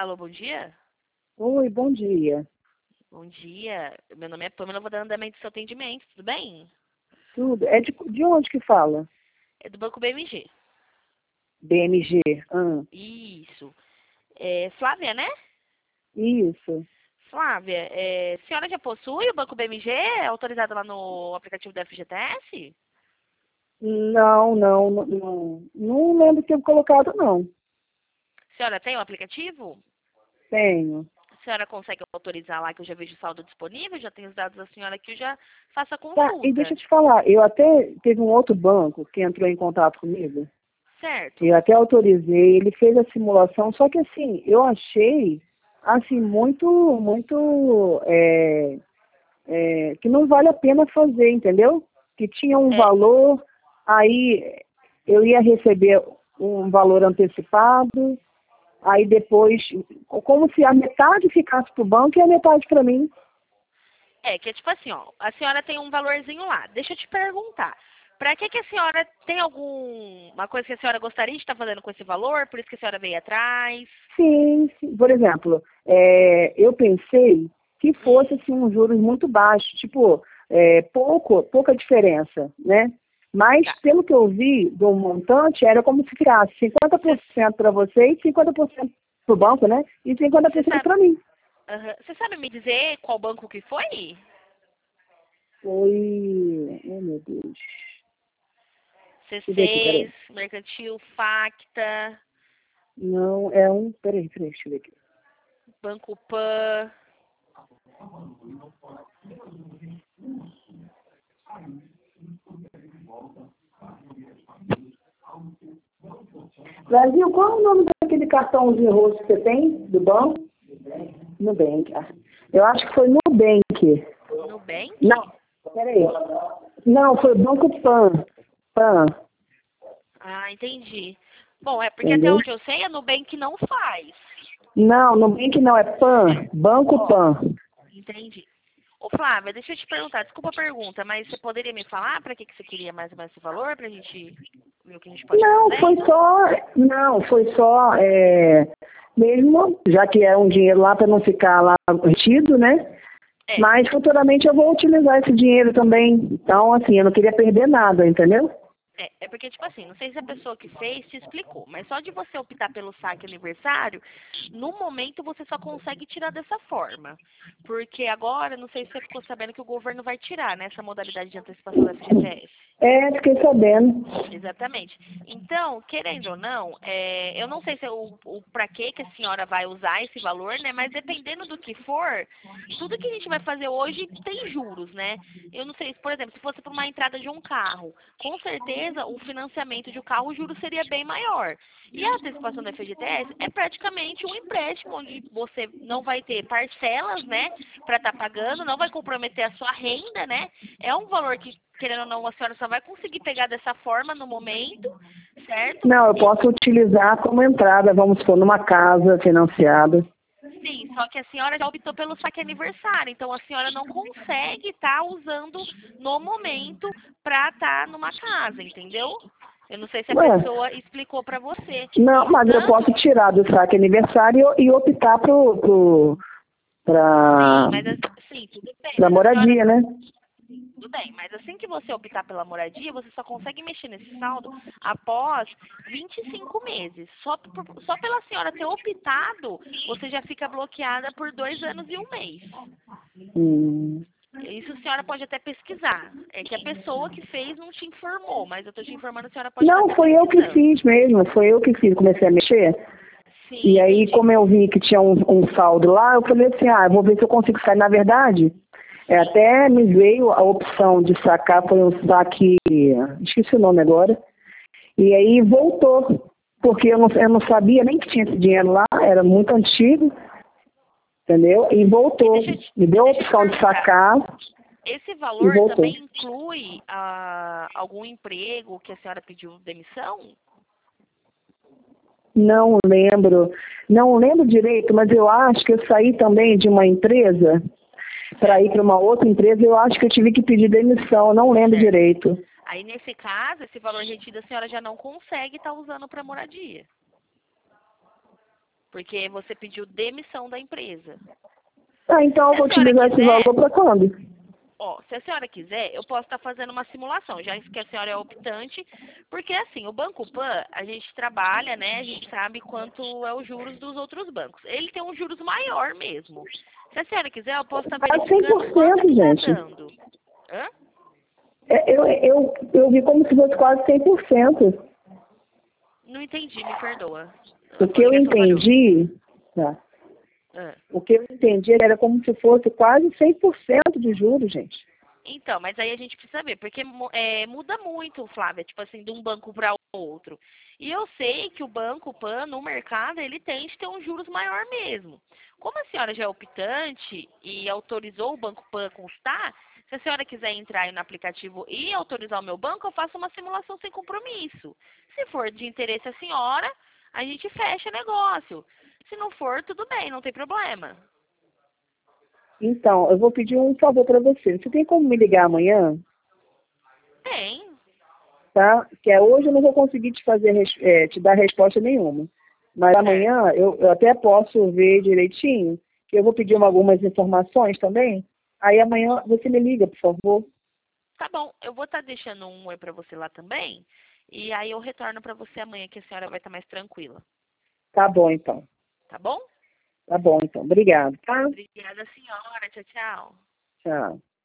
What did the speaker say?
Alô, bom dia? Oi, bom dia. Bom dia. Meu nome é Pamela, eu vou dar andamento do seu atendimento, tudo bem? Tudo. É de onde que fala? É do Banco BMG. BMG. Isso. É, Flávia, né? Isso. Flávia, a senhora já possui o Banco BMG? É autorizado lá no aplicativo da FGTS? Não lembro de ter colocado, não. A senhora tem o aplicativo? Tenho. A senhora consegue autorizar lá que eu já vejo o saldo disponível? Já tenho os dados da senhora aqui, eu já faço a Tá, e deixa consulta. eu te falar, eu até teve um outro banco que entrou em contato comigo. Certo. Eu até autorizei, ele fez a simulação, só que assim, eu achei assim que não vale a pena fazer, entendeu? Que tinha um É, valor, aí eu ia receber um valor antecipado, aí depois, como se a metade ficasse para o banco e a metade para mim. que é tipo assim, ó, a senhora tem um valorzinho lá. Deixa eu te perguntar. Pra que a senhora tem alguma coisa que a senhora gostaria de estar fazendo com esse valor? Por isso que a senhora veio atrás? Sim, sim. Por exemplo, eu pensei que fosse assim, um juros muito baixo, tipo, pouca diferença, né? Mas, Tá. pelo que eu vi do montante, era como se ficasse 50% para você e 50% para o banco, né? E Você 50% sabe, para mim. você sabe me dizer qual banco que foi? Foi. Oh, meu Deus. Deixa eu ver aqui, C6, peraí. Mercantil, Facta, Não, é um. Peraí, deixa eu ver aqui. Banco Pan. Brasil, qual é o nome daquele cartãozinho roxo que você tem do banco? Nubank. Eu acho que foi Nubank. Nubank? Não, peraí. Não, foi Banco Pan. Pan, Ah, entendi. Bom, é porque até entendeu? onde eu sei, a Nubank não faz. Não, Nubank não, é Pan. Banco Ó, Pan. entendi. Ô, Flávia, deixa eu te perguntar, desculpa a pergunta, mas você poderia me falar para que você queria mais ou menos esse valor, pra gente ver o que a gente pode estar Não, fazendo? foi só, mesmo, já que é um dinheiro lá para não ficar lá retido, né? É, Mas futuramente eu vou utilizar esse dinheiro também. Então, assim, eu não queria perder nada, entendeu? é porque, tipo assim, não sei se a pessoa que fez te explicou, mas só de você optar pelo saque aniversário, no momento você só consegue tirar dessa forma. Porque agora, não sei se você ficou sabendo que o governo vai tirar, né, essa modalidade de antecipação da FGTS. Fiquei sabendo. Exatamente. Então, querendo ou não, eu não sei se o para que a senhora vai usar esse valor, né? Mas dependendo do que for, tudo que a gente vai fazer hoje tem juros, né? Eu não sei, por exemplo, se fosse para uma entrada de um carro, com certeza o financiamento de um carro, o juro seria bem maior. E a antecipação da FGTS é praticamente um empréstimo onde você não vai ter parcelas, né, para estar pagando, não vai comprometer a sua renda, né? É um valor que, querendo ou não, a senhora só vai conseguir pegar dessa forma no momento, certo? Não, eu posso utilizar como entrada, vamos supor, numa casa financiada. Sim, só que a senhora já optou pelo saque aniversário, então a senhora não consegue estar usando no momento para estar numa casa, entendeu? Eu não sei se a Ué, pessoa explicou para você. não, E mas eu tanto, posso tirar do saque aniversário e optar sim, pra, mas sim, tudo bem, pra mas a senhora moradia, né? tudo bem, mas assim que você optar pela moradia, você só consegue mexer nesse saldo após 25 meses. Só pela senhora ter optado, você já fica bloqueada por 2 anos e um mês. Hum. Isso a senhora pode até pesquisar. É que a pessoa que fez não te informou, mas eu estou te informando, a senhora pode estar Não, até foi eu que pesquisando. fiz mesmo, foi eu que fiz, comecei a mexer. Sim, E aí, entendi. como eu vi que tinha um saldo lá, eu falei assim, eu vou ver se eu consigo sair. Na verdade, até me veio a opção de sacar, foi um saque, esqueci o nome agora, e aí voltou, porque eu não sabia nem que tinha esse dinheiro lá, era muito antigo, entendeu? E E voltou, me deu a deixa eu te opção de perguntar, sacar esse e valor voltou. também inclui algum emprego que a senhora pediu demissão? Não lembro direito, mas eu acho que eu saí também de uma empresa para ir Certo, para uma outra empresa, eu acho que eu tive que pedir demissão, não lembro certo. direito. Aí, nesse caso, esse valor retido a senhora já não consegue estar usando para moradia. Porque você pediu demissão da empresa. Ah, então eu vou utilizar esse valor para quando? Ó, se a senhora quiser, eu posso estar fazendo uma simulação, já que a senhora é optante, porque assim, o Banco Pan, a gente trabalha, né, a gente sabe quanto é os juros dos outros bancos. Ele tem um juros maior mesmo. Se a senhora quiser, eu posso estar verificando 100%, quanto que gente. tá dando. Hã? Eu vi como se fosse quase 100%. Não entendi, me perdoa. A O sua que eu ligação falhou. entendi, tá? Hã? O que eu entendi era como se fosse quase 100% de juros, gente. Então, mas aí a gente precisa ver, porque muda muito, Flávia, tipo assim, de um banco para outro. E eu sei que o Banco Pan, no mercado, ele tende a ter um juros maior mesmo. Como a senhora já é optante e autorizou o Banco Pan a constar, se a senhora quiser entrar aí no aplicativo e autorizar o meu banco, eu faço uma simulação sem compromisso. Se for de interesse a senhora, a gente fecha negócio. Se não for, tudo bem, não tem problema. Então, eu vou pedir um favor para você. Você tem como me ligar amanhã? Tem. Tá? Hoje eu não vou conseguir te dar resposta nenhuma. Mas Certo. amanhã eu até posso ver direitinho, que eu vou pedir algumas informações também. Aí amanhã você me liga, por favor. Tá bom, eu vou estar deixando um oi pra você lá também. E aí eu retorno pra você amanhã que a senhora vai estar mais tranquila. Tá bom, então. Tá bom? Tá bom, então. Obrigado, tá? Obrigada, senhora. Tchau, tchau. Tchau.